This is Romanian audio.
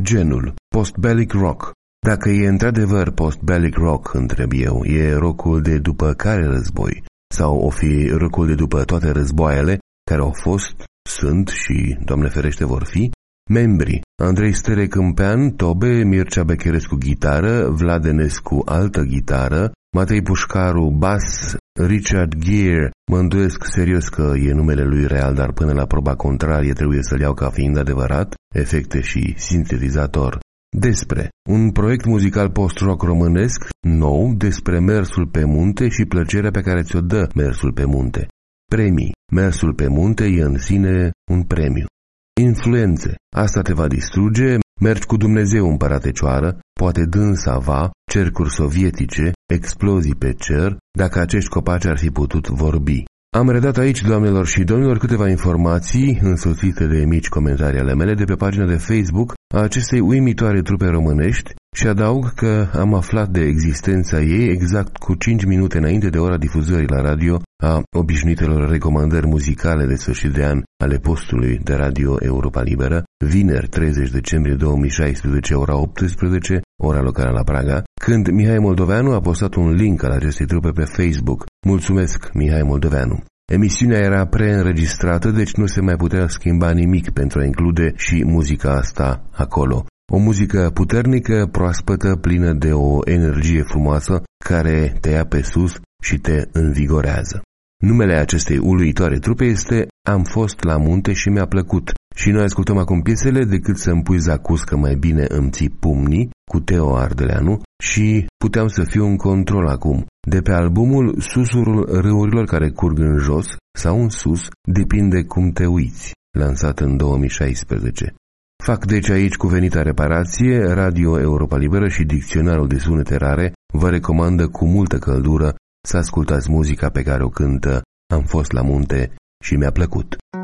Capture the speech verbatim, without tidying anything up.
Genul, post-bellic rock. Dacă e într-adevăr post-bellic rock, întreb eu, e rockul de după care război? Sau o fi rockul de după toate războaiele care au fost, sunt și, Doamne ferește, vor fi? Membrii: Andrei Stere Câmpean, Tobe, Mircea Becherescu gitară, Vlad Enescu altă gitară, Matei Pușcaru bas, Richard Gere, mă îndoiesc serios că e numele lui real, dar până la proba contrarie trebuie să-l iau ca fiind adevărat, efecte și sintetizator. Despre un proiect muzical post-rock românesc nou despre mersul pe munte și plăcerea pe care ți-o dă mersul pe munte. Premii: mersul pe munte e în sine un premiu. Influențe: asta te va distruge, mergi cu Dumnezeu, împăratecioară, poate dânsa va, cercuri sovietice, explozii pe cer, dacă acești copaci ar fi putut vorbi. Am redat aici, doamnelor și domnilor, câteva informații însoțite de mici comentarii ale mele de pe pagina de Facebook a acestei uimitoare trupe românești și adaug că am aflat de existența ei exact cu cinci minute înainte de ora difuzării la radio a obișnuitelor recomandări muzicale de sfârșit de an ale postului de radio Europa Liberă, vineri treizeci decembrie două mii șaisprezece, ora optsprezece, ora locală la Praga, când Mihai Moldoveanu a postat un link al acestei trupe pe Facebook. Mulțumesc, Mihai Moldoveanu. Emisiunea era preînregistrată, deci nu se mai putea schimba nimic pentru a include și muzica asta acolo. O muzică puternică, proaspătă, plină de o energie frumoasă care te ia pe sus și te învigorează. Numele acestei uluitoare trupe este Am fost la munte și mi-a plăcut. Și noi ascultăm acum piesele Decât să-mi pui zacuscă mai bine îmi ții pumnii cu Teo Ardeleanu și Puteam să fiu în control acum, de pe albumul Susurul râurilor care curg în jos sau în sus, depinde cum te uiți, lansat în două mii șaisprezece. Fac deci aici cuvenita reparație, Radio Europa Liberă și Dicționarul de Sunete Rare vă recomandă cu multă căldură să ascultați muzica pe care o cântă Am fost la munte și mi-a plăcut.